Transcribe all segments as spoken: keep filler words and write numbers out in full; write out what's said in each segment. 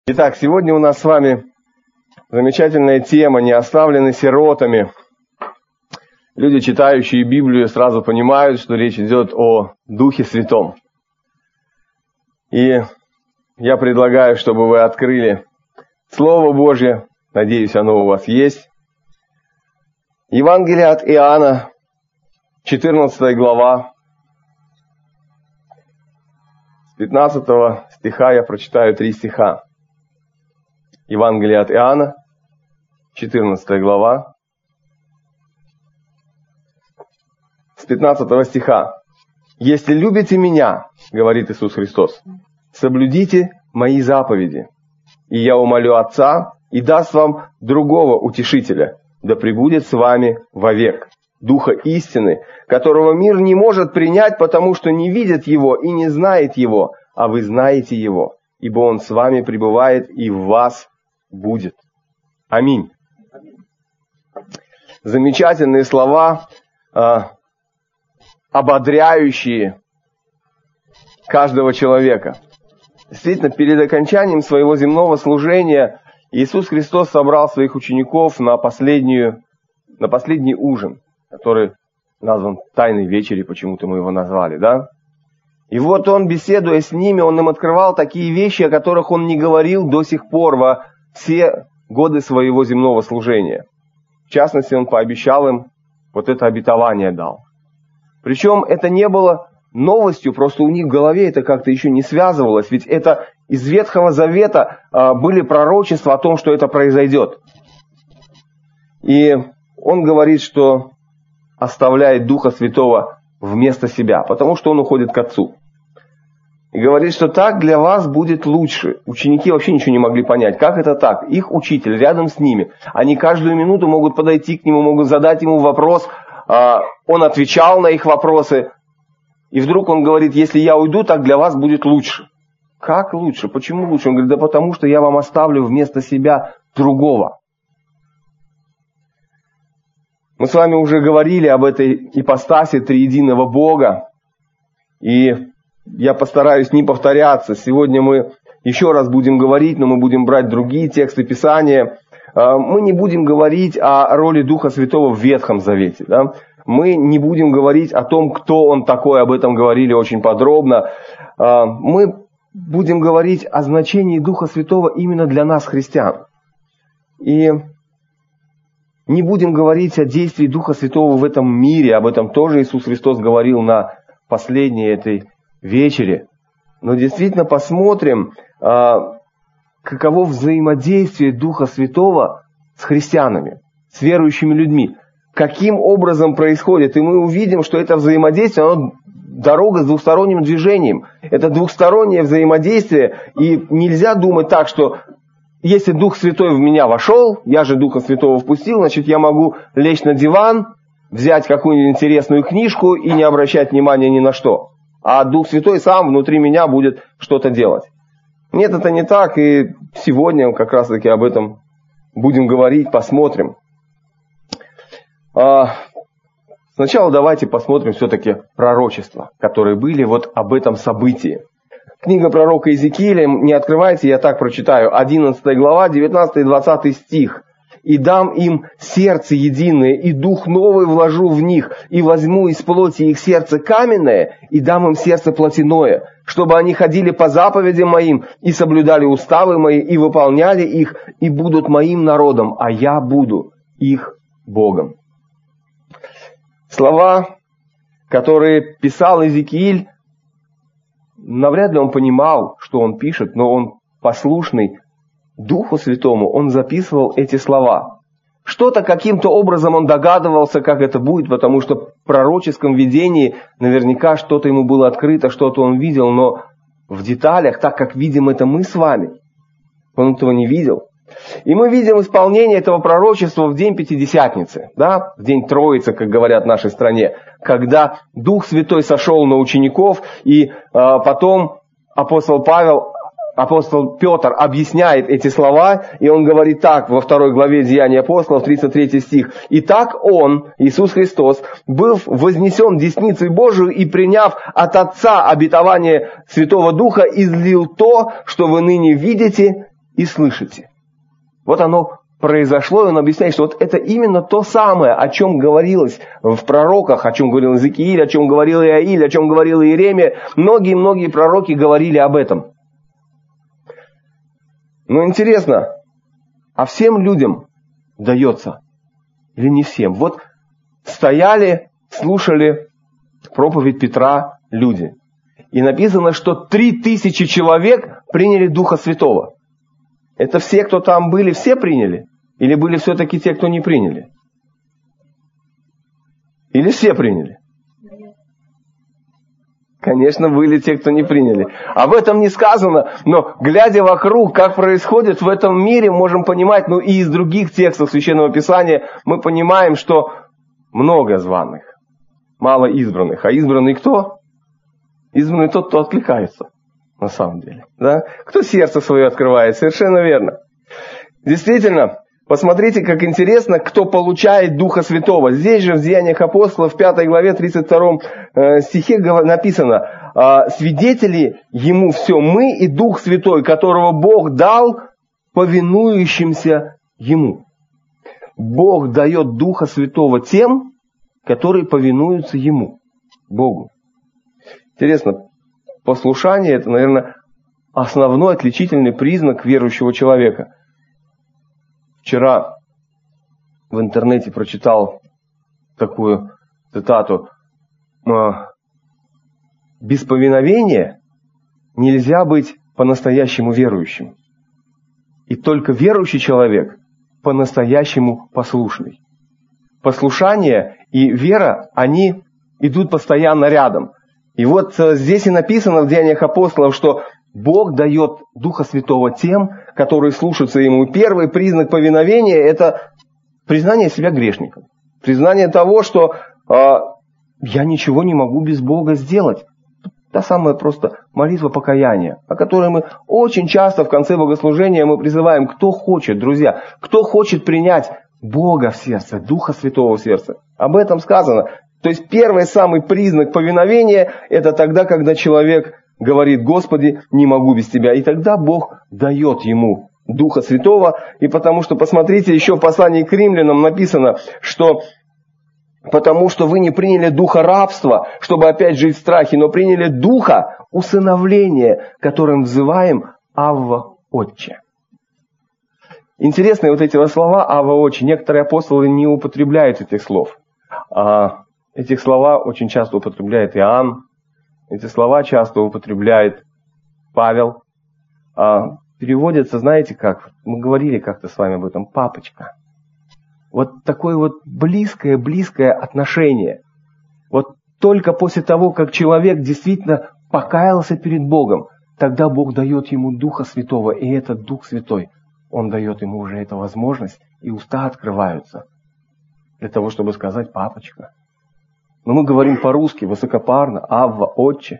Итак, сегодня у нас с вами замечательная тема «Не оставлены сиротами». Люди, читающие Библию, сразу понимают, что речь идет о Духе Святом. И я предлагаю, чтобы вы открыли Слово Божье, надеюсь, оно у вас есть. Евангелие от Иоанна, четырнадцатая глава. С пятнадцатого стиха я прочитаю три стиха. Евангелие от Иоанна, четырнадцатая глава, с пятнадцатого стиха. «Если любите Меня, — говорит Иисус Христос, — соблюдите Мои заповеди, и я умолю Отца, и даст вам другого утешителя, да пребудет с вами вовек, Духа истины, которого мир не может принять, потому что не видит Его и не знает Его, а вы знаете Его, ибо Он с вами пребывает и в вас будет». Аминь. Замечательные слова, э, ободряющие каждого человека. Действительно, перед окончанием своего земного служения Иисус Христос собрал своих учеников на, последнюю, на последний ужин, который назван Тайной вечерей, почему-то мы его назвали, да? И вот Он, беседуя с ними, Он им открывал такие вещи, о которых Он не говорил до сих пор во все годы своего земного служения. В частности, Он пообещал им, вот это обетование дал. Причем это не было новостью, просто у них в голове это как-то еще не связывалось, ведь это из Ветхого Завета а, были пророчества о том, что это произойдет. И Он говорит, что оставляет Духа Святого вместо себя, потому что Он уходит к Отцу. И говорит, что так для вас будет лучше. Ученики вообще ничего не могли понять. Как это так? Их учитель рядом с ними. Они каждую минуту могут подойти к нему, могут задать ему вопрос. Он отвечал на их вопросы. И вдруг он говорит, если я уйду, так для вас будет лучше. Как лучше? Почему лучше? Он говорит, да потому что я вам оставлю вместо себя другого. Мы с вами уже говорили об этой ипостаси триединого Бога. И я постараюсь не повторяться. Сегодня мы еще раз будем говорить, но мы будем брать другие тексты Писания. Мы не будем говорить о роли Духа Святого в Ветхом Завете. Да? Мы не будем говорить о том, кто Он такой, об этом говорили очень подробно. Мы будем говорить о значении Духа Святого именно для нас, христиан. И не будем говорить о действии Духа Святого в этом мире. Об этом тоже Иисус Христос говорил на последней этой вечере. Но действительно посмотрим, каково взаимодействие Духа Святого с христианами, с верующими людьми. Каким образом происходит. И мы увидим, что это взаимодействие, оно дорога с двухсторонним движением. Это двухстороннее взаимодействие. И нельзя думать так, что если Дух Святой в меня вошел, я же Духа Святого впустил, значит я могу лечь на диван, взять какую-нибудь интересную книжку и не обращать внимания ни на что. А Дух Святой сам внутри меня будет что-то делать. Нет, это не так, и сегодня как раз таки об этом будем говорить, посмотрим. А, сначала давайте посмотрим все-таки пророчества, которые были вот об этом событии. Книга пророка Иезекииля, не открывайте, я так прочитаю, одиннадцатая глава, девятнадцатый и двадцатый стих. «И дам им сердце единое, и дух новый вложу в них, и возьму из плоти их сердце каменное, и дам им сердце плотяное, чтобы они ходили по заповедям моим, и соблюдали уставы мои, и выполняли их, и будут моим народом, а я буду их Богом». Слова, которые писал Иезекииль, навряд ли он понимал, что он пишет, но он послушный Духу Святому, он записывал эти слова. Что-то каким-то образом он догадывался, как это будет, потому что в пророческом видении наверняка что-то ему было открыто, что-то он видел, но в деталях, так как видим это мы с вами, он этого не видел. И мы видим исполнение этого пророчества в день Пятидесятницы, да, в день Троицы, как говорят в нашей стране, когда Дух Святой сошел на учеников, и э, потом апостол Павел апостол Петр объясняет эти слова, и он говорит так, во второй главе Деяний апостолов, тридцать третий стих. «Итак он, Иисус Христос, был вознесен десницей Божию и, приняв от Отца обетование Святого Духа, излил то, что вы ныне видите и слышите. Вот оно произошло, и он объясняет, что вот это именно то самое, о чем говорилось в пророках, о чем говорил Иезекииль, о чем говорил Иаиль, о чем говорил Иеремия. Многие-многие пророки говорили об этом. Но интересно, а всем людям дается? Или не всем? Вот стояли, слушали проповедь Петра люди. И написано, что три тысячи человек приняли Духа Святого. Это все, кто там были, все приняли? Или были все-таки те, кто не приняли? Или все приняли? Конечно, были те, кто не приняли. Об этом не сказано, но глядя вокруг, как происходит в этом мире, можем понимать, ну и из других текстов Священного Писания, мы понимаем, что много званых, мало избранных. А избранный кто? Избранный тот, кто откликается, на самом деле. Да? Кто сердце свое открывает, совершенно верно. Действительно, посмотрите, как интересно, кто получает Духа Святого. Здесь же в Деяниях апостолов, в пятой главе, тридцать втором стихе написано: «Свидетели Ему все мы и Дух Святой, которого Бог дал повинующимся Ему». Бог дает Духа Святого тем, которые повинуются Ему, Богу. Интересно, послушание – это, наверное, основной отличительный признак верующего человека. Вчера в интернете прочитал такую цитату: «Без повиновения нельзя быть по-настоящему верующим. И только верующий человек по-настоящему послушный». Послушание и вера, они идут постоянно рядом. И вот здесь и написано в Деяниях апостолов, что Бог дает Духа Святого тем, которые слушаются Ему. И первый признак повиновения – это признание себя грешником. Признание того, что э, я ничего не могу без Бога сделать. Та самая просто молитва покаяния, о которой мы очень часто в конце богослужения мы призываем: кто хочет, друзья, кто хочет принять Бога в сердце, Духа Святого в сердце. Об этом сказано. То есть первый самый признак повиновения – это тогда, когда человек говорит: Господи, не могу без Тебя. И тогда Бог дает ему Духа Святого. И потому что, посмотрите, еще в послании к римлянам написано, что потому что вы не приняли духа рабства, чтобы опять жить в страхе, но приняли духа усыновления, которым взываем Авва Отче. Интересные вот эти слова Авва Отче. Некоторые апостолы не употребляют этих слов. А этих слова очень часто употребляет Иоанн. Эти слова часто употребляет Павел. А переводятся, знаете как? Мы говорили как-то с вами об этом. Папочка. Вот такое вот близкое-близкое отношение. Вот только после того, как человек действительно покаялся перед Богом, тогда Бог дает ему Духа Святого. И этот Дух Святой, Он дает ему уже эту возможность, и уста открываются для того, чтобы сказать: папочка. Но мы говорим по-русски, высокопарно: Авва, Отче.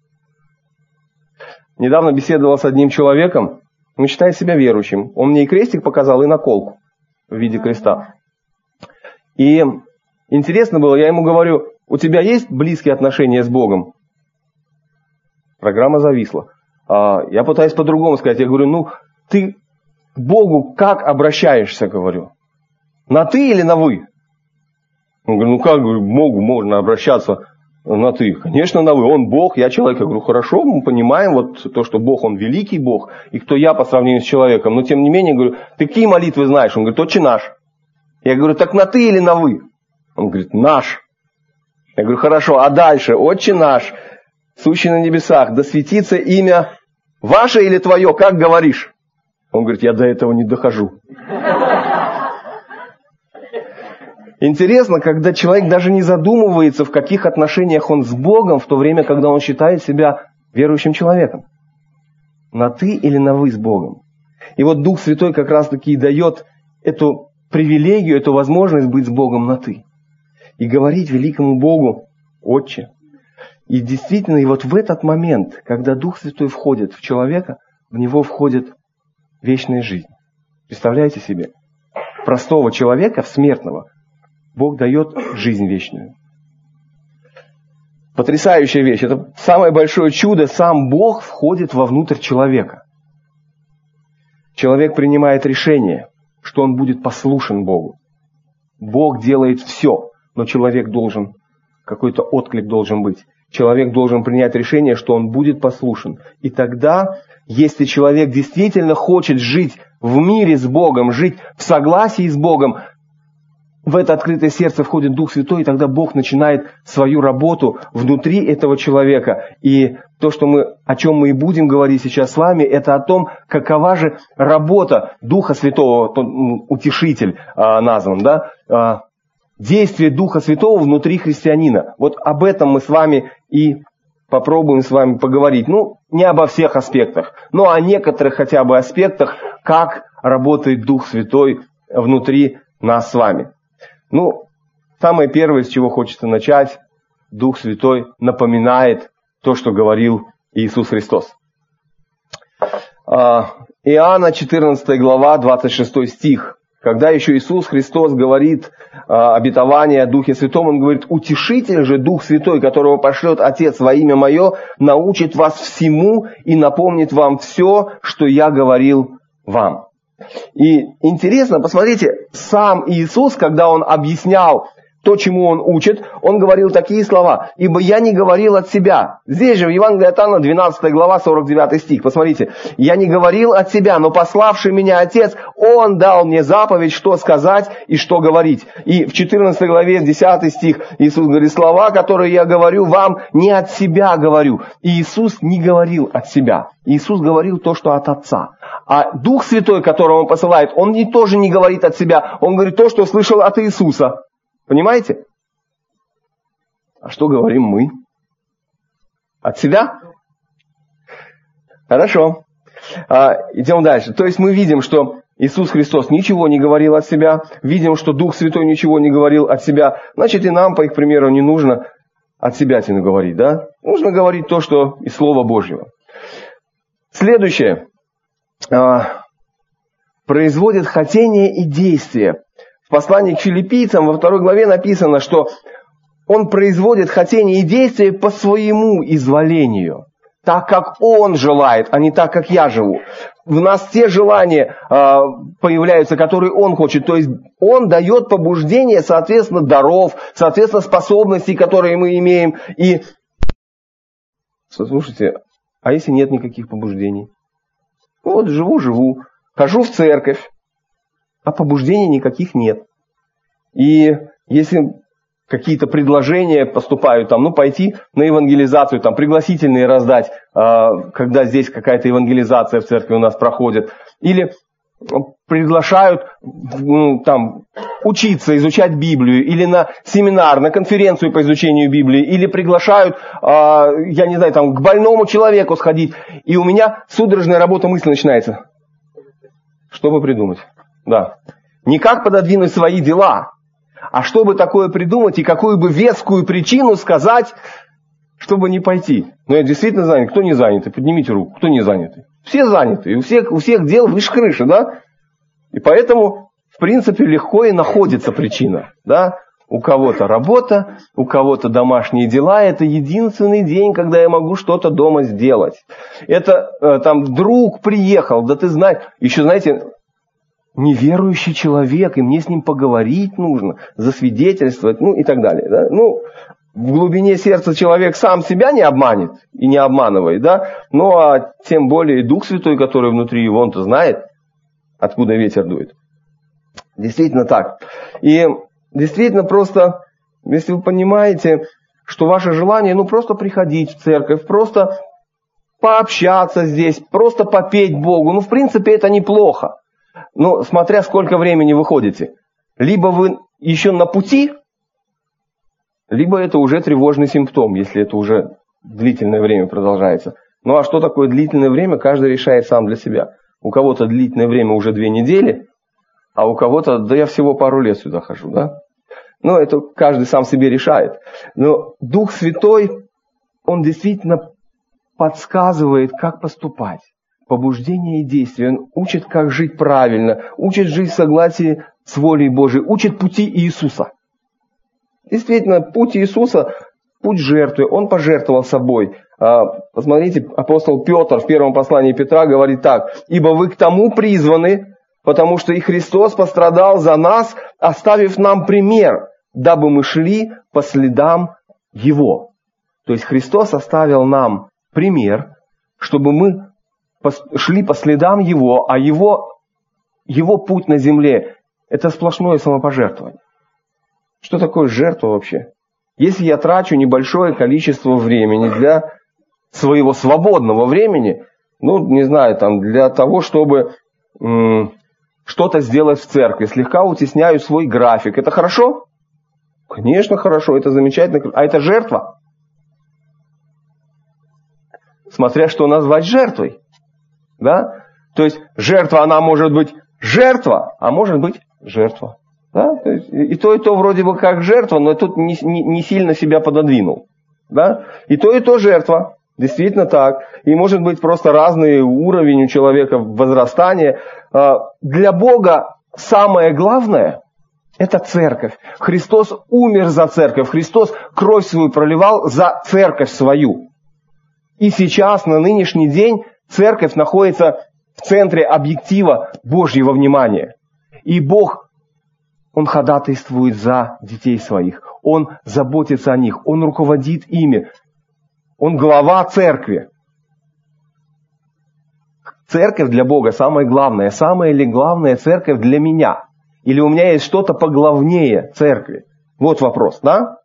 Недавно беседовал с одним человеком, он считает себя верующим. Он мне и крестик показал, и наколку в виде креста. И интересно было, я ему говорю: у тебя есть близкие отношения с Богом? Программа зависла. А я пытаюсь по-другому сказать. Я говорю: ну, ты к Богу как обращаешься, говорю? На ты или на вы? Он говорит: ну как, говорю, к Богу можно обращаться на ты? Конечно, на вы. Он Бог, я человек. Я говорю: хорошо, мы понимаем вот то, что Бог, Он великий Бог, и кто я по сравнению с человеком. Но тем не менее, говорю, ты какие молитвы знаешь? Он говорит: Отче наш. Я говорю: так на ты или на вы? Он говорит: наш. Я говорю: хорошо, а дальше? Отче наш, сущий на небесах, да светится имя ваше или твое, как говоришь? Он говорит: я до этого не дохожу. Интересно, когда человек даже не задумывается, в каких отношениях он с Богом, в то время, когда он считает себя верующим человеком. На ты или на вы с Богом. И вот Дух Святой как раз таки и дает эту привилегию, эту возможность быть с Богом на ты. И говорить великому Богу: Отче. И действительно, и вот в этот момент, когда Дух Святой входит в человека, в него входит вечная жизнь. Представляете себе? Простого человека, в смертного, Бог дает жизнь вечную. Потрясающая вещь. Это самое большое чудо. Сам Бог входит вовнутрь человека. человек принимает решение, что он будет послушен Богу. Бог делает все, но человек должен, какой-то отклик должен быть. Человек должен принять решение, что он будет послушен. И тогда, если человек действительно хочет жить в мире с Богом, жить в согласии с Богом, в это открытое сердце входит Дух Святой, и тогда Бог начинает свою работу внутри этого человека. И то, что мы, о чем мы и будем говорить сейчас с вами, это о том, какова же работа Духа Святого, утешитель а, назван, да, а, действие Духа Святого внутри христианина. Вот об этом мы с вами и попробуем с вами поговорить. Ну, не обо всех аспектах, но о некоторых хотя бы аспектах, как работает Дух Святой внутри нас с вами. Ну, самое первое, с чего хочется начать, Дух Святой напоминает то, что говорил Иисус Христос. Иоанна четырнадцатая глава, двадцать шестой стих. Когда еще Иисус Христос говорит обетование о Духе Святом, Он говорит: «Утешитель же Дух Святой, которого пошлет Отец во имя Мое, научит вас всему и напомнит вам все, что Я говорил вам». И интересно, посмотрите, сам Иисус, когда Он объяснял то, чему Он учит, Он говорил такие слова: «Ибо я не говорил от себя». Здесь же в Евангелии от Иоанна, двенадцатая глава, сорок девятый стих. Посмотрите. «Я не говорил от себя, но пославший меня Отец, Он дал мне заповедь, что сказать и что говорить». И в четырнадцатой главе, десятый стих, Иисус говорит: «Слова, которые я говорю вам, не от себя говорю». И Иисус не говорил от себя. Иисус говорил то, что от Отца. А Дух Святой, которого Он посылает, Он не, тоже не говорит от себя. Он говорит то, что слышал от Иисуса. Понимаете? А что говорим мы? От себя? Хорошо. А, идем дальше. То есть мы видим, что Иисус Христос ничего не говорил от себя. Видим, что Дух Святой ничего не говорил от себя. Значит, и нам, по их примеру, не нужно от себя тяну говорить, да? Нужно говорить то, что из Слова Божьего. Следующее. А, производит хотение и действие. В послании к филиппийцам во второй главе написано, что Он производит хотение и действие по своему изволению, так как Он желает, а не так, как я живу. В нас те желания э, появляются, которые Он хочет. То есть Он дает побуждение, соответственно, даров, соответственно, способностей, которые мы имеем. И, слушайте, а если нет никаких побуждений? Вот живу-живу, хожу в церковь, а побуждений никаких нет. И если какие-то предложения поступают, там, ну, пойти на евангелизацию, там, пригласительные раздать, когда здесь какая-то евангелизация в церкви у нас проходит, или приглашают, ну, там, учиться, изучать Библию, или на семинар, на конференцию по изучению Библии, или приглашают, я не знаю, там, к больному человеку сходить, и у меня судорожная работа мысли начинается. Что бы придумать? Да. Не как пододвинуть свои дела, а чтобы такое придумать и какую бы вескую причину сказать, чтобы не пойти. Но я действительно занят. Кто не занятый? Поднимите руку. Кто не занятый? Все заняты. И у всех, у всех дел выше крыши, да? И поэтому, в принципе, легко и находится причина, да? У кого-то работа, у кого-то домашние дела. Это единственный день, когда я могу что-то дома сделать. Это э, там друг приехал, да ты знаешь. Еще, знаете, неверующий человек, и мне с ним поговорить нужно, засвидетельствовать, ну и так далее. Да? Ну, в глубине сердца человек сам себя не обманет и не обманывает, да? Ну а тем более Дух Святой, который внутри его, он-то знает, откуда ветер дует. Действительно так. И действительно просто, если вы понимаете, что ваше желание, ну просто приходить в церковь, просто пообщаться здесь, просто попеть Богу, ну в принципе это неплохо. Но смотря сколько времени вы ходите. Либо вы еще на пути, либо это уже тревожный симптом, если это уже длительное время продолжается. Ну а что такое длительное время, каждый решает сам для себя. У кого-то длительное время уже две недели, а у кого-то, да я всего пару лет сюда хожу, да? Ну это каждый сам себе решает. Но Дух Святой, Он действительно подсказывает, как поступать. Побуждение и действие. Он учит, как жить правильно, учит жить в согласии с волей Божией, учит пути Иисуса. Действительно, путь Иисуса путь жертвы, Он пожертвовал собой. Посмотрите, апостол Петр в первом послании Петра говорит так: «Ибо вы к тому призваны, потому что и Христос пострадал за нас, оставив нам пример, дабы мы шли по следам Его». То есть Христос оставил нам пример, чтобы мы шли по следам Его, а Его, Его путь на земле – это сплошное самопожертвование. Что такое жертва вообще? Если я трачу небольшое количество времени для своего свободного времени, ну, не знаю, там, для того, чтобы м- что-то сделать в церкви, слегка утесняю свой график, это хорошо? Конечно, хорошо, это замечательно. А это жертва? Смотря что назвать жертвой. Да? То есть жертва, она может быть жертва, а может быть жертва. Да? То есть, и то, и то вроде бы как жертва, но тут не, не, не сильно себя пододвинул. Да? И то, и то жертва. Действительно так. И может быть просто разный уровень у человека возрастания. Для Бога самое главное – это церковь. Христос умер за церковь. Христос кровь свою проливал за церковь свою. И сейчас, на нынешний день, церковь находится в центре объектива Божьего внимания. И Бог, Он ходатайствует за детей своих. Он заботится о них. Он руководит ими. Он глава церкви. Церковь для Бога самое главное. Самая ли главная церковь для меня? Или у меня есть что-то поглавнее церкви? Вот вопрос, да?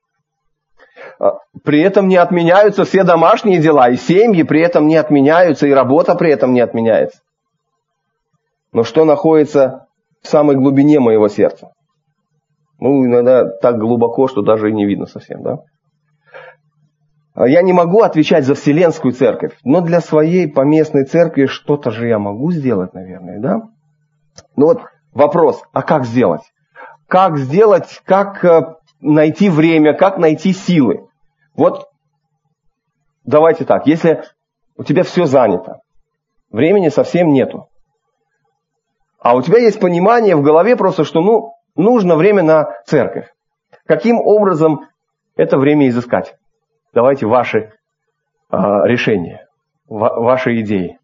При этом не отменяются все домашние дела, и семьи при этом не отменяются, и работа при этом не отменяется. Но что находится в самой глубине моего сердца? Ну, иногда так глубоко, что даже и не видно совсем, да? Я не могу отвечать за Вселенскую церковь, но для своей поместной церкви что-то же я могу сделать, наверное, да? Ну вот вопрос, а как сделать? Как сделать, как найти время, как найти силы? Вот давайте так, если у тебя все занято, времени совсем нету, а у тебя есть понимание в голове просто, что ну, нужно время на церковь. Каким образом это время изыскать? Давайте ваши а, решения, ва- ваши идеи.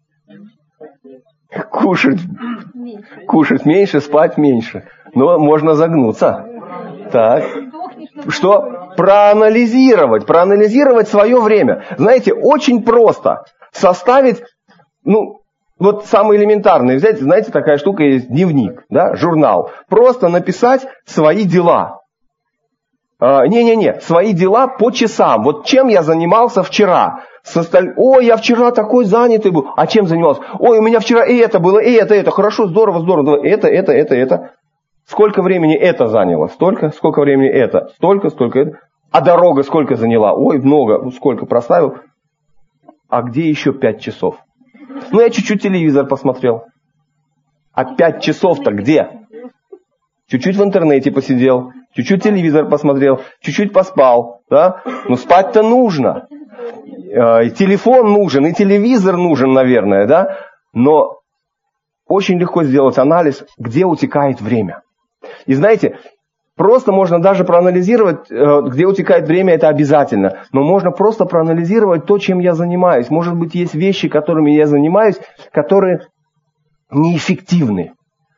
Кушать, кушать меньше, спать меньше. Но можно загнуться. Так. Что? Проанализировать. Проанализировать свое время. Знаете, очень просто составить, ну, вот самый элементарный, взять, знаете, такая штука есть, дневник, да, журнал. Просто написать свои дела. Не-не-не, а, свои дела по часам. Вот чем я занимался вчера. Состав... Ой, я вчера такой занятый был. А чем занимался? Ой, у меня вчера и это было, и это, и это. Хорошо, здорово, здорово. Это, это, это, это. Сколько времени это заняло? Столько. Сколько времени это? Столько, столько это. А дорога сколько заняла? Ой, много. Сколько проставил? А где еще пять часов? Ну, я чуть-чуть телевизор посмотрел. А пять часов-то где? Чуть-чуть в интернете посидел. Чуть-чуть телевизор посмотрел, чуть-чуть поспал, да? Но спать-то нужно. И телефон нужен, и телевизор нужен, наверное, да? Но очень легко сделать анализ, где утекает время. И знаете, просто можно даже проанализировать, где утекает время, это обязательно. Но можно просто проанализировать то, чем я занимаюсь. Может быть, есть вещи, которыми я занимаюсь, которые неэффективны.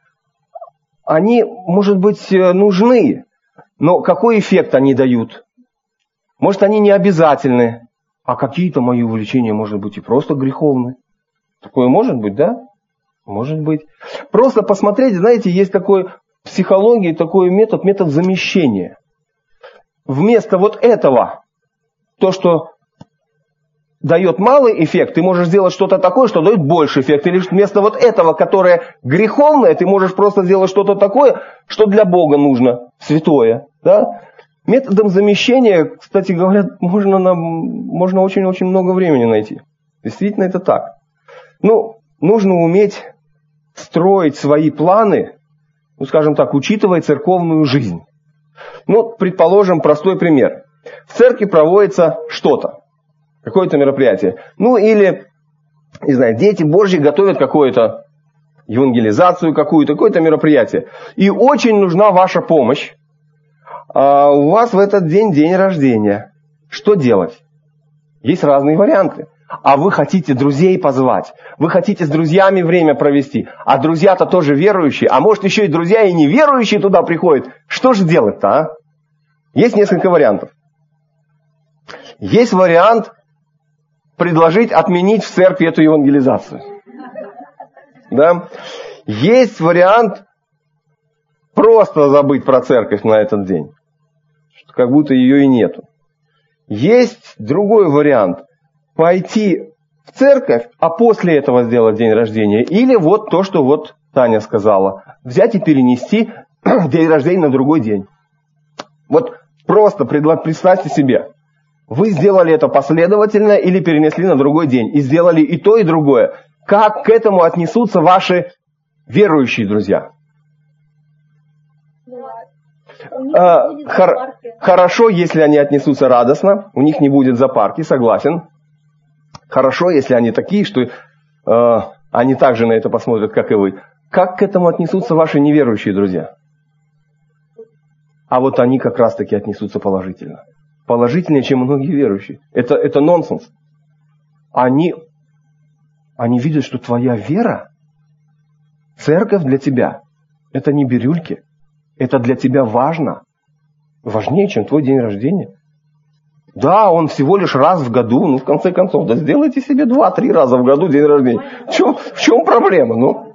Они, может быть, нужны. Но какой эффект они дают? Может, они не обязательны, а какие-то мои увлечения, может быть, и просто греховны. Такое может быть, да? Может быть. Просто посмотреть, знаете, есть такой в психологии такой метод, метод замещения. Вместо вот этого, то, что дает малый эффект, ты можешь сделать что-то такое, что дает больше эффект. Или вместо вот этого, которое греховное, ты можешь просто сделать что-то такое, что для Бога нужно, святое. Да? Методом замещения, кстати говоря, можно, нам, можно очень-очень много времени найти. Действительно, это так. Ну, нужно уметь строить свои планы, ну, скажем так, учитывая церковную жизнь. Ну, предположим, простой пример. В церкви проводится что-то. Какое-то мероприятие. Ну или, не знаю, дети Божьи готовят какую-то евангелизацию, какую-то, какое-то мероприятие. И очень нужна ваша помощь. А у вас в этот день день рождения. Что делать? Есть разные варианты. А вы хотите друзей позвать, вы хотите с друзьями время провести, а друзья-то тоже верующие, а может еще и друзья и неверующие туда приходят. Что же делать-то, а? Есть несколько вариантов. Есть вариант предложить отменить в церкви эту евангелизацию. Да? Есть вариант просто забыть про церковь на этот день. Как будто ее и нету. Есть другой вариант. Пойти в церковь, а после этого сделать день рождения. Или вот то, что вот Таня сказала. Взять и перенести день рождения на другой день. Вот просто представьте себе. Вы сделали это последовательно или перенесли на другой день. И сделали и то, и другое. Как к этому отнесутся ваши верующие друзья? А, хор- хорошо, если они отнесутся радостно. У них не будет запарки, согласен. Хорошо, если они такие, что э, они также на это посмотрят, как и вы. Как к этому отнесутся ваши неверующие друзья? А вот они как раз-таки отнесутся положительно. Положительнее, чем многие верующие. Это, это нонсенс. Они, они видят, что твоя вера, церковь для тебя, это не бирюльки. Это для тебя важно. Важнее, чем твой день рождения. Да, он всего лишь раз в году. Ну, в конце концов, да сделайте себе два-три раза в году день рождения. В чем, в чем проблема? Ну?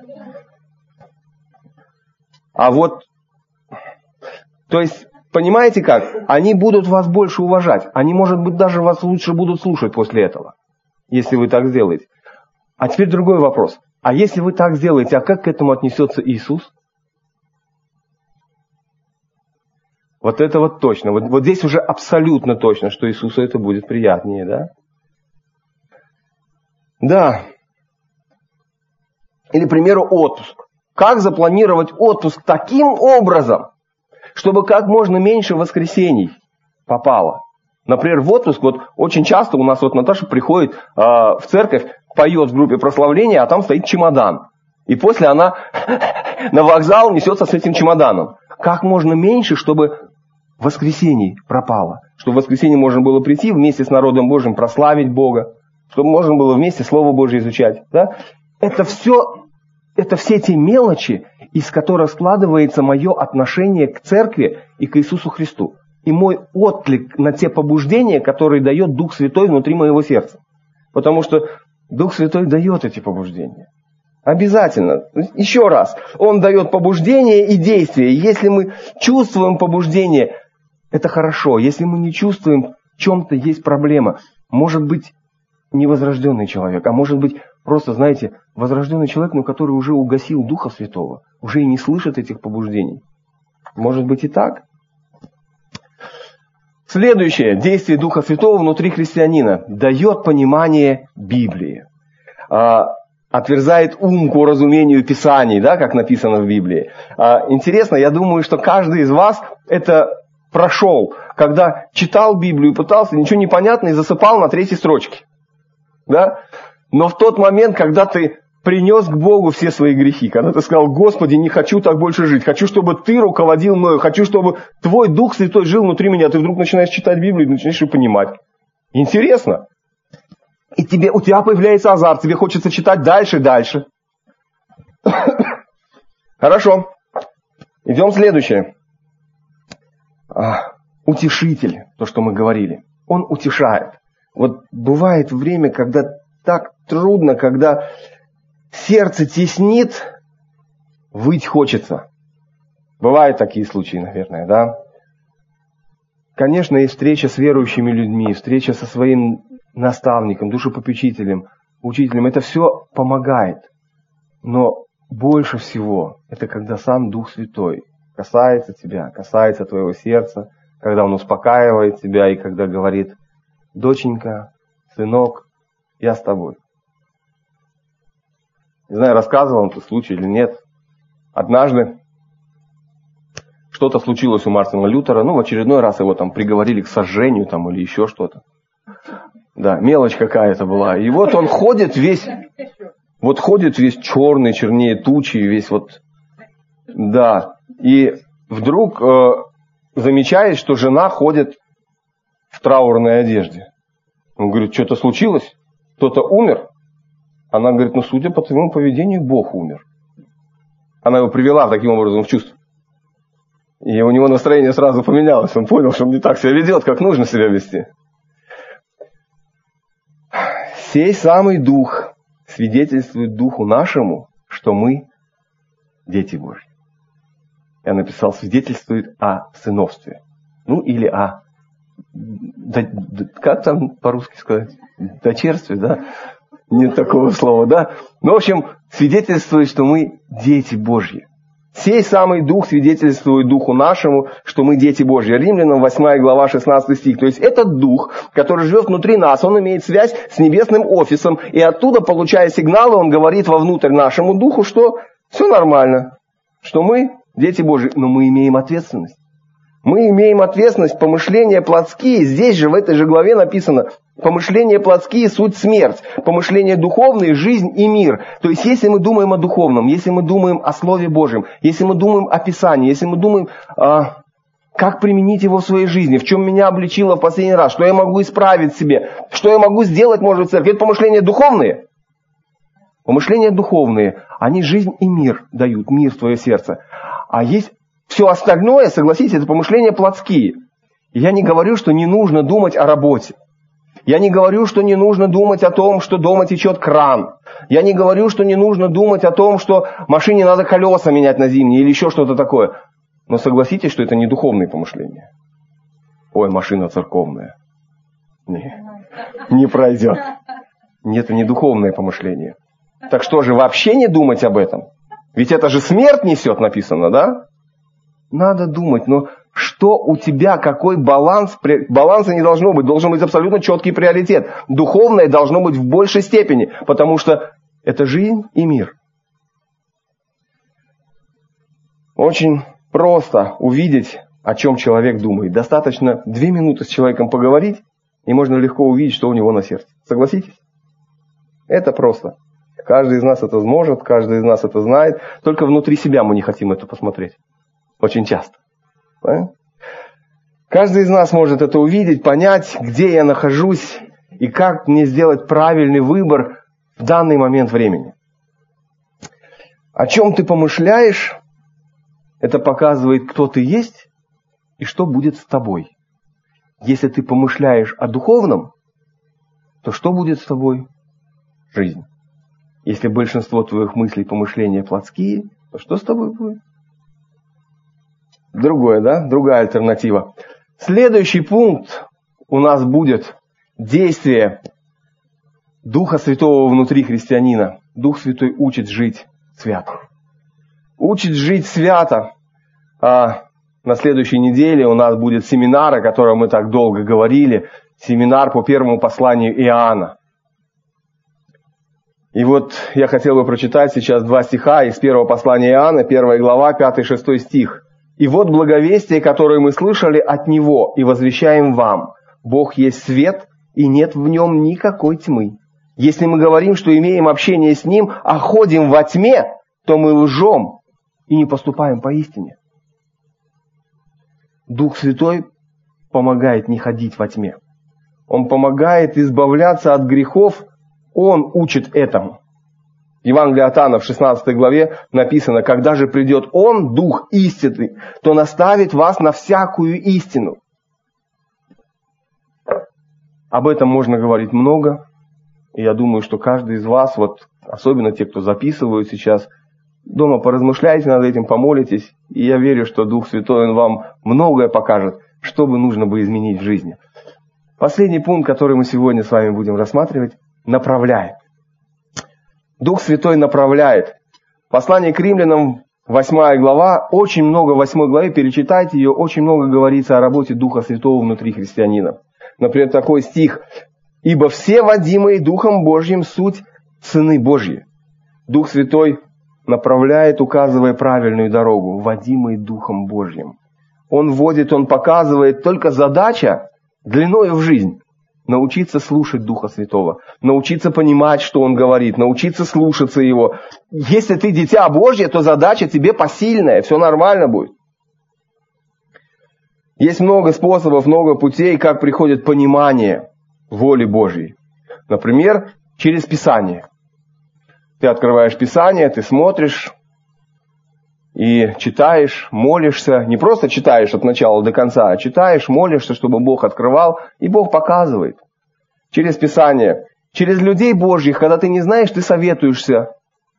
А вот, то есть, понимаете как? Они будут вас больше уважать. Они, может быть, даже вас лучше будут слушать после этого. Если вы так сделаете. А теперь другой вопрос. А если вы так сделаете, а как к этому отнесется Иисус? Вот это вот точно. Вот, вот здесь уже абсолютно точно, что Иисусу это будет приятнее, да? Да. Или, к примеру, отпуск. Как запланировать отпуск таким образом, чтобы как можно меньше воскресений попало? Например, в отпуск, вот очень часто у нас вот Наташа приходит э, в церковь, поет в группе прославления, а там стоит чемодан. И после она на вокзал несется с этим чемоданом. Как можно меньше, чтобы воскресений пропало. Чтобы в воскресенье можно было прийти вместе с народом Божьим, прославить Бога. Чтобы можно было вместе Слово Божье изучать. Да? Это все, это все те мелочи, из которых складывается мое отношение к церкви и к Иисусу Христу. И мой отклик на те побуждения, которые дает Дух Святой внутри моего сердца. Потому что Дух Святой дает эти побуждения. Обязательно. Еще раз. Он дает побуждение и действие. Если мы чувствуем побуждение, это хорошо. Если мы не чувствуем, в чем-то есть проблема. Может быть, невозрожденный человек, а может быть, просто, знаете, возрожденный человек, но который уже угасил Духа Святого, уже и не слышит этих побуждений. Может быть и так. Следующее. Действие Духа Святого внутри христианина дает понимание Библии. Отверзает ум к уразумению Писаний, да, как написано в Библии. А, интересно, я думаю, что каждый из вас это прошел, когда читал Библию, пытался, ничего не понятно, и засыпал на третьей строчке. Да? Но в тот момент, когда ты принес к Богу все свои грехи, когда ты сказал: Господи, не хочу так больше жить, хочу, чтобы Ты руководил мною, хочу, чтобы Твой Дух Святой жил внутри меня, ты вдруг начинаешь читать Библию и начинаешь ее понимать. Интересно. И тебе, у тебя появляется азарт, тебе хочется читать дальше и дальше. Хорошо. Идем следующее. А, утешитель, то, что мы говорили. Он утешает. Вот бывает время, когда так трудно, когда сердце теснит, выть хочется. Бывают такие случаи, наверное, да? Конечно, и встреча с верующими людьми, встреча со своим наставником, душепопечителем, учителем, это все помогает. Но больше всего это когда сам Дух Святой касается тебя, касается твоего сердца, когда Он успокаивает тебя и когда говорит: доченька, сынок, я с тобой. Не знаю, рассказывал он этот случай или нет. Однажды что-то случилось у Мартина Лютера, ну, в очередной раз его там приговорили к сожжению там, или еще что-то. Да, мелочь какая-то была. И вот он ходит весь, вот ходит весь черный, чернее тучи, весь вот, да. И вдруг э, замечает, что жена ходит в траурной одежде. Он говорит, что-то случилось? Кто-то умер? Она говорит, ну, судя по твоему поведению, Бог умер. Она его привела таким образом в чувство. И у него настроение сразу поменялось. Он понял, что он не так себя ведет, как нужно себя вести. Сей самый Дух свидетельствует Духу нашему, что мы дети Божьи. Я написал, свидетельствует о сыновстве. Ну, или о, да, да, как там по-русски сказать, дочерстве, да? Нет такого слова, да? Ну, в общем, свидетельствует, что мы дети Божьи. Сей самый Дух свидетельствует Духу нашему, что мы дети Божьи. Римлянам восьмая глава, шестнадцатый стих. То есть этот Дух, который живет внутри нас, он имеет связь с небесным офисом, и оттуда, получая сигналы, он говорит вовнутрь нашему Духу, что все нормально, что мы дети Божьи, но мы имеем ответственность. Мы имеем ответственность, помышления плотские. Здесь же, в этой же главе написано, помышления плотские – суть смерть. Помышления духовные – жизнь и мир. То есть, если мы думаем о духовном, если мы думаем о Слове Божьем, если мы думаем о Писании, если мы думаем, а, как применить его в своей жизни, в чем меня обличило в последний раз, что я могу исправить себе, что я могу сделать, может, в церкви, это помышления духовные. Помышления духовные, они жизнь и мир дают, мир в твое сердце. А есть все остальное, согласитесь, это помышления плотские. И я не говорю, что не нужно думать о работе. Я не говорю, что не нужно думать о том, что дома течет кран. Я не говорю, что не нужно думать о том, что машине надо колеса менять на зимние или еще что-то такое. Но согласитесь, что это не духовные помышления. Ой, машина церковная. Не, не пройдет. Нет, это не духовное помышление. Так что же, вообще не думать об этом? Ведь это же смерть несет, написано, да? Надо думать, но что у тебя, какой баланс? Баланса не должно быть, должен быть абсолютно четкий приоритет. Духовное должно быть в большей степени, потому что это жизнь и мир. Очень просто увидеть, о чем человек думает. Достаточно две минуты с человеком поговорить, и можно легко увидеть, что у него на сердце. Согласитесь? Это просто. Каждый из нас это сможет, каждый из нас это знает. Только внутри себя мы не хотим это посмотреть. Очень часто. Да? Каждый из нас может это увидеть, понять, где я нахожусь и как мне сделать правильный выбор в данный момент времени. О чем ты помышляешь, это показывает, кто ты есть и что будет с тобой. Если ты помышляешь о духовном, то что будет с тобой? Жизнь. Если большинство твоих мыслей, помышления плотские, то что с тобой будет? Другое, да? Другая альтернатива. Следующий пункт у нас будет действие Духа Святого внутри христианина. Дух Святой учит жить свято. Учит жить свято. А на следующей неделе у нас будет семинар, о котором мы так долго говорили. Семинар по первому посланию Иоанна. И вот я хотел бы прочитать сейчас два стиха из первого послания Иоанна, первая глава, пятый-шестой стих. «И вот благовестие, которое мы слышали от Него и возвещаем вам. Бог есть свет, и нет в нем никакой тьмы. Если мы говорим, что имеем общение с Ним, а ходим во тьме, то мы лжем и не поступаем по истине». Дух Святой помогает не ходить во тьме. Он помогает избавляться от грехов, Он учит этому. В Евангелии от Иоанна в шестнадцатой главе написано: «Когда же придет Он, Дух истины, то наставит вас на всякую истину». Об этом можно говорить много. И я думаю, что каждый из вас, вот, особенно те, кто записывают сейчас, дома поразмышляйте над этим, помолитесь. И я верю, что Дух Святой, Он вам многое покажет, что бы нужно бы изменить в жизни. Последний пункт, который мы сегодня с вами будем рассматривать, направляет. Дух Святой направляет. Послание к римлянам, восьмая глава, очень много в восьмой главе, перечитайте ее, очень много говорится о работе Духа Святого внутри христианина. Например, такой стих: «Ибо все водимые Духом Божьим суть сыны Божьи». Дух Святой направляет, указывая правильную дорогу, водимые Духом Божьим. Он вводит, Он показывает, только задача длиною в жизнь. Научиться слушать Духа Святого, научиться понимать, что Он говорит, научиться слушаться Его. Если ты дитя Божье, то задача тебе посильная, все нормально будет. Есть много способов, много путей, как приходит понимание воли Божьей. Например, через Писание. Ты открываешь Писание, ты смотришь и читаешь, молишься. Не просто читаешь от начала до конца, а читаешь, молишься, чтобы Бог открывал, и Бог показывает. Через Писание. Через людей Божьих, когда ты не знаешь, ты советуешься.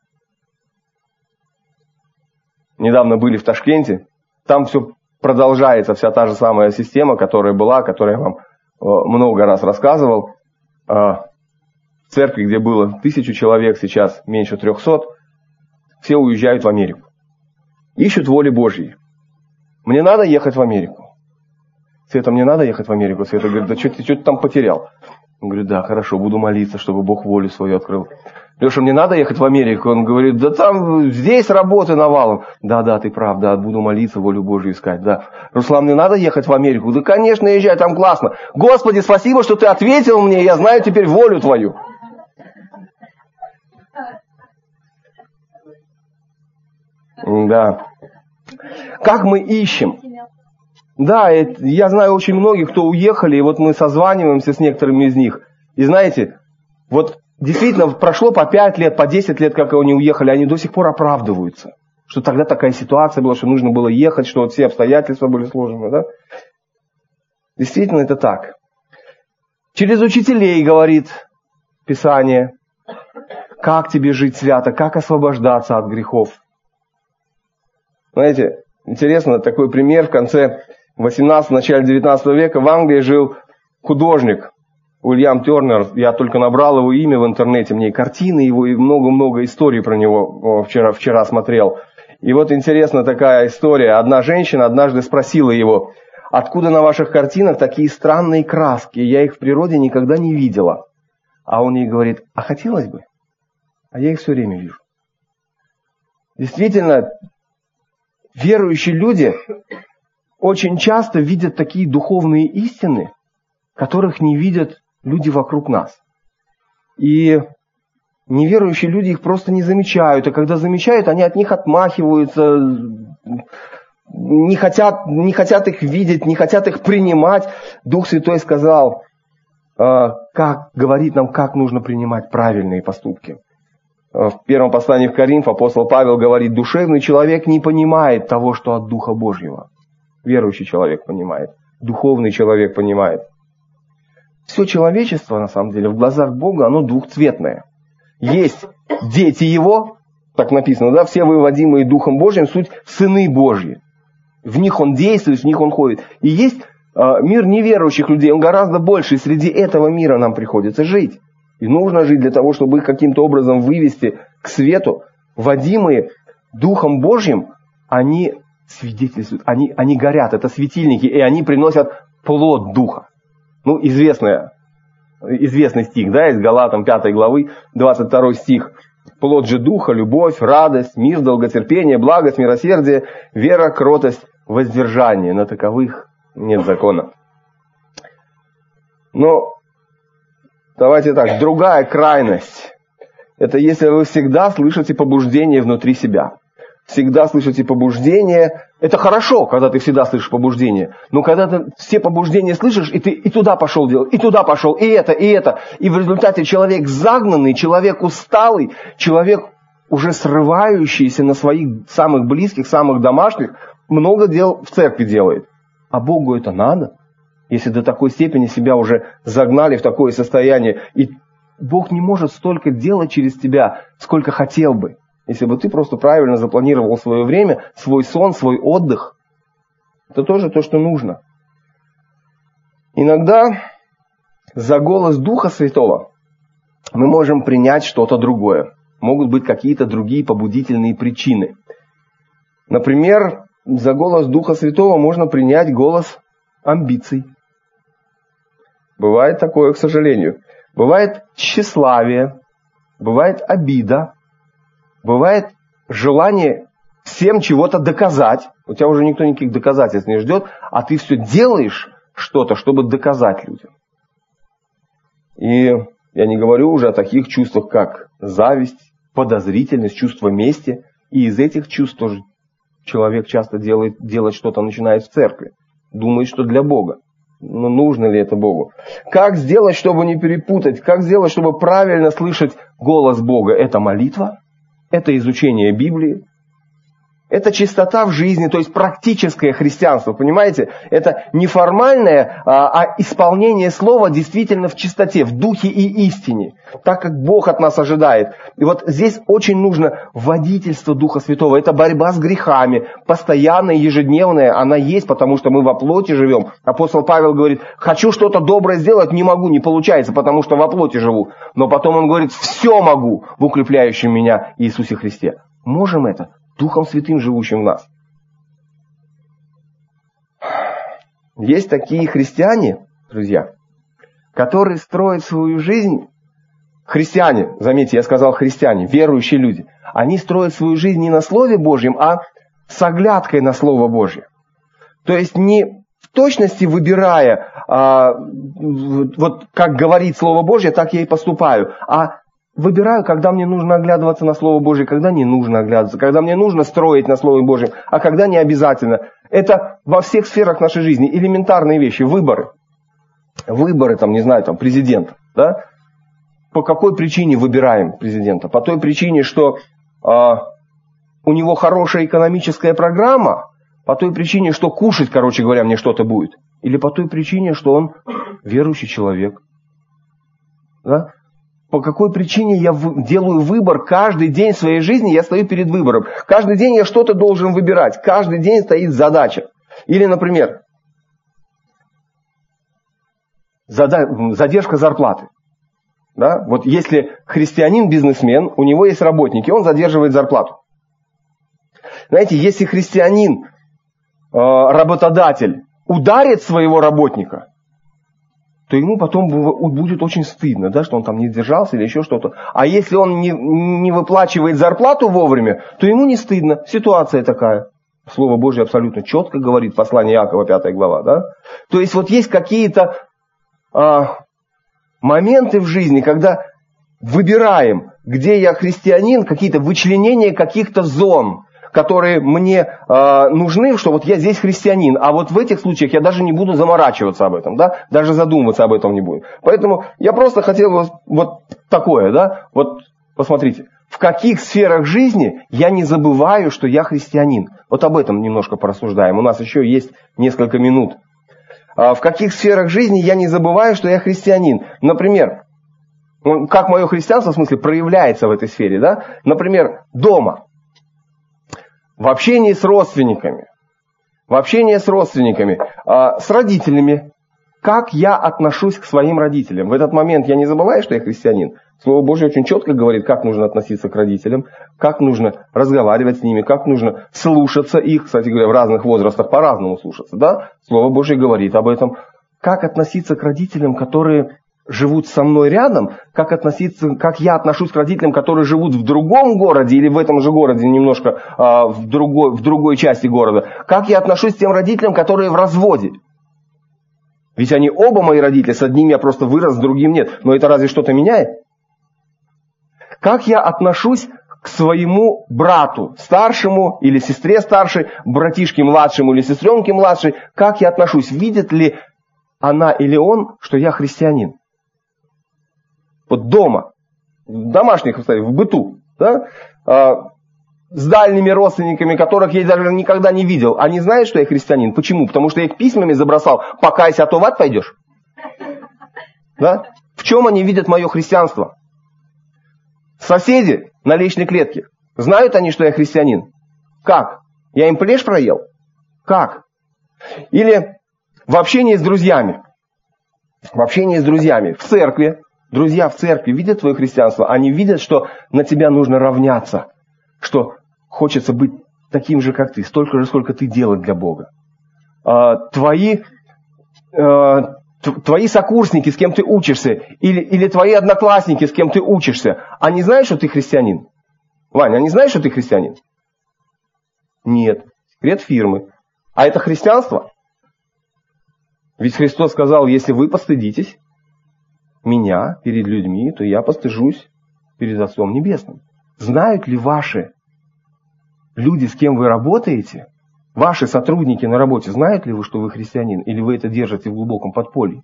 Недавно были в Ташкенте. Там все продолжается, вся та же самая система, которая была, которую я вам много раз рассказывал. В церкви, где было тысячу человек, сейчас меньше трехсот, все уезжают в Америку. Ищут воли Божьей. Мне надо ехать в Америку. Света, мне надо ехать в Америку. Света говорит, да что ты, что ты там потерял? Он говорит, да, хорошо, буду молиться, чтобы Бог волю свою открыл. Леша, мне надо ехать в Америку? Он говорит, да там, здесь работы навалом. Да, да, ты прав, да, буду молиться, волю Божию искать, да. Руслан, мне надо ехать в Америку? Да, конечно, езжай, там классно. Господи, спасибо, что ты ответил мне, я знаю теперь волю твою. Да. Как мы ищем? Да, это, я знаю очень многих, кто уехали, и вот мы созваниваемся с некоторыми из них. И знаете, вот действительно прошло по пять лет, по десять лет, как они уехали, они до сих пор оправдываются. Что тогда такая ситуация была, что нужно было ехать, что вот все обстоятельства были сложные. Да? Действительно, это так. Через учителей, говорит Писание, как тебе жить свято, как освобождаться от грехов. Знаете, интересно, такой пример. В конце восемнадцатого, начале девятнадцатого века в Англии жил художник Уильям Тернер. Я только набрал его имя в интернете, мне и картины его, и много-много историй про него вчера, вчера смотрел. И вот интересна такая история. Одна женщина однажды спросила его, откуда на ваших картинах такие странные краски? Я их в природе никогда не видела. А он ей говорит, а хотелось бы? А я их все время вижу. Действительно, верующие люди очень часто видят такие духовные истины, которых не видят люди вокруг нас. И неверующие люди их просто не замечают. А когда замечают, они от них отмахиваются, не хотят, не хотят их видеть, не хотят их принимать. Дух Святой сказал, как, говорит нам, как нужно принимать правильные поступки. В первом послании в Коринф апостол Павел говорит, душевный человек не понимает того, что от Духа Божьего. Верующий человек понимает, духовный человек понимает. Все человечество, на самом деле, в глазах Бога, оно двухцветное. Есть дети Его, так написано, да, все выводимые Духом Божьим, суть сыны Божьи. В них Он действует, в них Он ходит. И есть э, мир неверующих людей, он гораздо больше, и среди этого мира нам приходится жить. И нужно жить для того, чтобы их каким-то образом вывести к свету. Водимые Духом Божьим, они свидетельствуют, они, они горят, это светильники, и они приносят плод Духа. Ну, известная, известный стих, да, из Галатам пятой главы, двадцать второй стих. Плод же Духа, любовь, радость, мир, долготерпение, благость, милосердие, вера, кротость, воздержание. На таковых нет закона. Но давайте так, другая крайность. Это если вы всегда слышите побуждение внутри себя. Всегда слышите побуждение. Это хорошо, когда ты всегда слышишь побуждение. Но когда ты все побуждения слышишь, и ты и туда пошел делать, и туда пошел, и это, и это. И в результате человек загнанный, человек усталый, человек уже срывающийся на своих самых близких, самых домашних, много дел в церкви делает. А Богу это надо? Если до такой степени себя уже загнали в такое состояние. И Бог не может столько делать через тебя, сколько хотел бы. Если бы ты просто правильно запланировал свое время, свой сон, свой отдых. Это тоже то, что нужно. Иногда за голос Духа Святого мы можем принять что-то другое. Могут быть какие-то другие побудительные причины. Например, за голос Духа Святого можно принять голос амбиций. Бывает такое, к сожалению. Бывает тщеславие, бывает обида, бывает желание всем чего-то доказать. У тебя уже никто никаких доказательств не ждет, а ты все делаешь что-то, чтобы доказать людям. И я не говорю уже о таких чувствах, как зависть, подозрительность, чувство мести. И из этих чувств тоже человек часто делает, делать что-то начинает в церкви. думает, что для Бога. Но нужно ли это Богу? Как сделать, чтобы не перепутать? Как сделать, чтобы правильно слышать голос Бога? Это молитва, это изучение Библии, это чистота в жизни, то есть практическое христианство, понимаете? Это не формальное, а исполнение слова действительно в чистоте, в духе и истине, так как Бог от нас ожидает. И вот здесь очень нужно водительство Духа Святого. Это борьба с грехами, постоянная, ежедневная, она есть, потому что мы во плоти живем. Апостол Павел говорит, хочу что-то доброе сделать, не могу, не получается, потому что во плоти живу. Но потом он говорит, все могу в укрепляющем меня Иисусе Христе. Можем это? Духом Святым, живущим в нас. Есть такие христиане, друзья, которые строят свою жизнь, христиане, заметьте, я сказал христиане, верующие люди, они строят свою жизнь не на Слове Божьем, а с оглядкой на Слово Божье. То есть не в точности выбирая, а, вот как говорит Слово Божье, так я и поступаю, а выбираю, когда мне нужно оглядываться на Слово Божье, когда не нужно оглядываться, когда мне нужно строить на Слове Божьем, а когда не обязательно. Это во всех сферах нашей жизни элементарные вещи, выборы. Выборы, там, не знаю, там, президента. Да? По какой причине выбираем президента? По той причине, что э, у него хорошая экономическая программа, по той причине, что кушать, короче говоря, мне что-то будет. Или по той причине, что он верующий человек. Да? По какой причине я делаю выбор каждый день в своей жизни, я стою перед выбором. Каждый день я что-то должен выбирать. Каждый день стоит задача. Или, например, задержка зарплаты. Да? Вот если христианин-бизнесмен, у него есть работники, он задерживает зарплату. Знаете, если христианин, работодатель, ударит своего работника, то ему потом будет очень стыдно, да, что он там не сдержался или еще что-то. А если он не, не выплачивает зарплату вовремя, то ему не стыдно. Ситуация такая. Слово Божье абсолютно четко говорит, послание Иакова, пятая глава. Да? То есть вот есть какие-то а, моменты в жизни, когда выбираем, где я христианин, какие-то вычленения каких-то зон, которые мне э, нужны, что вот я здесь христианин, а вот в этих случаях я даже не буду заморачиваться об этом, да, даже задумываться об этом не буду. Поэтому я просто хотел вот, вот такое, да, вот посмотрите, в каких сферах жизни я не забываю, что я христианин. Вот об этом немножко порассуждаем, у нас еще есть несколько минут. А в каких сферах жизни я не забываю, что я христианин. Например, как мое христианство, в смысле, проявляется в этой сфере, да, например, дома. В общении с родственниками, в общении с родственниками, э, с родителями, как я отношусь к своим родителям. В этот момент я не забываю, что я христианин. Слово Божье очень четко говорит, как нужно относиться к родителям, как нужно разговаривать с ними, как нужно слушаться их. Кстати говоря, в разных возрастах по-разному слушаться. Да? Слово Божье говорит об этом. Как относиться к родителям, которые живут со мной рядом, как относиться, как я отношусь к родителям, которые живут в другом городе или в этом же городе, немножко а, в, другой, в другой части города, как я отношусь к тем родителям, которые в разводе. Ведь они оба мои родители, с одним я просто вырос, с другим нет. Но это разве что-то меняет? Как я отношусь к своему брату, старшему или сестре старшей, братишке младшему или сестренке младшей, как я отношусь? Видит ли она или он, что я христианин? Вот дома, в домашних обстоятельствах, в быту, да, а, с дальними родственниками, которых я даже никогда не видел, они знают, что я христианин. Почему? Потому что я их письмами забросал. Покайся, а то в ад пойдешь. Да? В чем они видят мое христианство? Соседи на личной клетке. Знают они, что я христианин? Как? Я им плешь проел? Как? Или в общении с друзьями. В общении с друзьями. В церкви. Друзья в церкви видят твое христианство. Они видят, что на тебя нужно равняться. Что хочется быть таким же, как ты. Столько же, сколько ты делать для Бога. А, твои, а, твои сокурсники, с кем ты учишься. Или, или твои одноклассники, с кем ты учишься. Они знают, что ты христианин? Ваня, они знают, что ты христианин? Нет. Секрет фирмы. А это христианство? Ведь Христос сказал, если вы постыдитесь меня перед людьми, то я постыжусь перед Отцом Небесным. Знают ли ваши люди, с кем вы работаете, Ваши сотрудники на работе, знают ли вы, что вы христианин? Или вы это держите в глубоком подполье?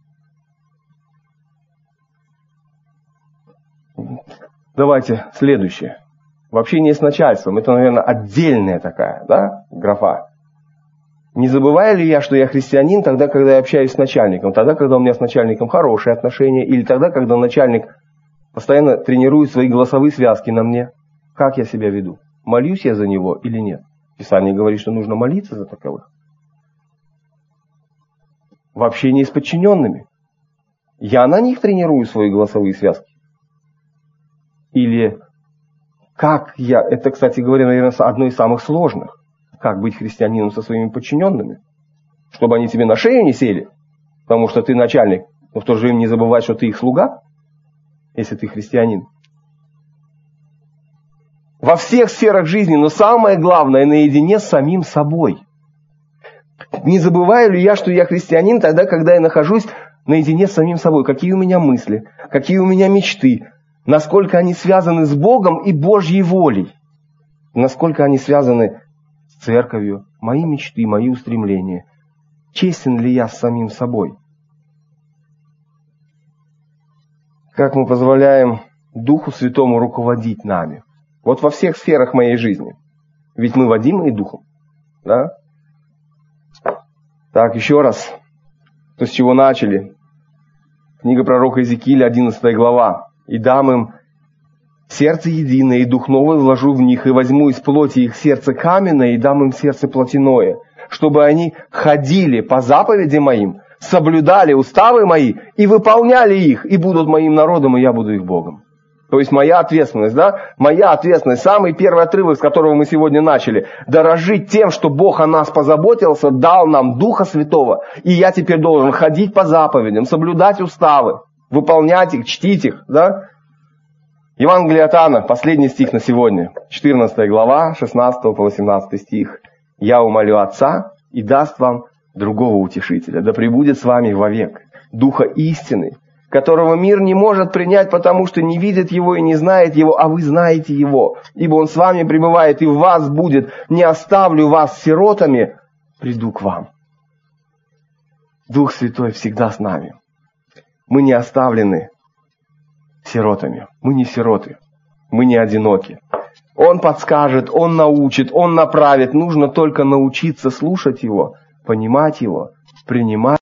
Давайте следующее. В общении с начальством. Это, наверное, отдельная такая, да, графа. Не забываю ли я, что я христианин тогда, когда я общаюсь с начальником? Тогда, когда у меня с начальником хорошие отношения? Или тогда, когда начальник постоянно тренирует свои голосовые связки на мне? Как я себя веду? Молюсь я за него или нет? Писание говорит, что нужно молиться за таковых. В общении с подчиненными. Я на них тренирую свои голосовые связки. Или как я, это, кстати говоря, наверное, одно из самых сложных. Как быть христианином со своими подчиненными? Чтобы они тебе на шею не сели, потому что ты начальник, но в то же время не забывай, что ты их слуга, если ты христианин. Во всех сферах жизни, но самое главное, наедине с самим собой. Не забываю ли я, что я христианин тогда, когда я нахожусь наедине с самим собой? Какие у меня мысли, какие у меня мечты, насколько они связаны с Богом и Божьей волей, насколько они связаны с церковью, мои мечты, мои устремления. Честен ли я с самим собой? Как мы позволяем Духу Святому руководить нами? Вот во всех сферах моей жизни. Ведь мы водимые Духом. Да? Так, еще раз. То, с чего начали. Книга пророка Иезекииля, одиннадцатая глава. «И дам им сердце единое, и дух новый вложу в них, и возьму из плоти их сердце каменное, и дам им сердце плотяное, чтобы они ходили по заповедям моим, соблюдали уставы мои, и выполняли их, и будут моим народом, и я буду их Богом». То есть моя ответственность, да? Моя ответственность, самый первый отрывок, с которого мы сегодня начали. Дорожить тем, что Бог о нас позаботился, дал нам Духа Святого. И я теперь должен ходить по заповедям, соблюдать уставы, выполнять их, чтить их, да? Евангелие от Иоанна, последний стих на сегодня. четырнадцатая глава, шестнадцатый по восемнадцатый стих. «Я умолю Отца, и даст вам другого утешителя, да пребудет с вами вовек, Духа истины, которого мир не может принять, потому что не видит его и не знает его, а вы знаете его, ибо он с вами пребывает и в вас будет. Не оставлю вас сиротами, приду к вам». Дух Святой всегда с нами. Мы не оставлены сиротами. Мы не сироты. Мы не одиноки. Он подскажет, Он научит, Он направит. Нужно только научиться слушать Его, понимать Его, принимать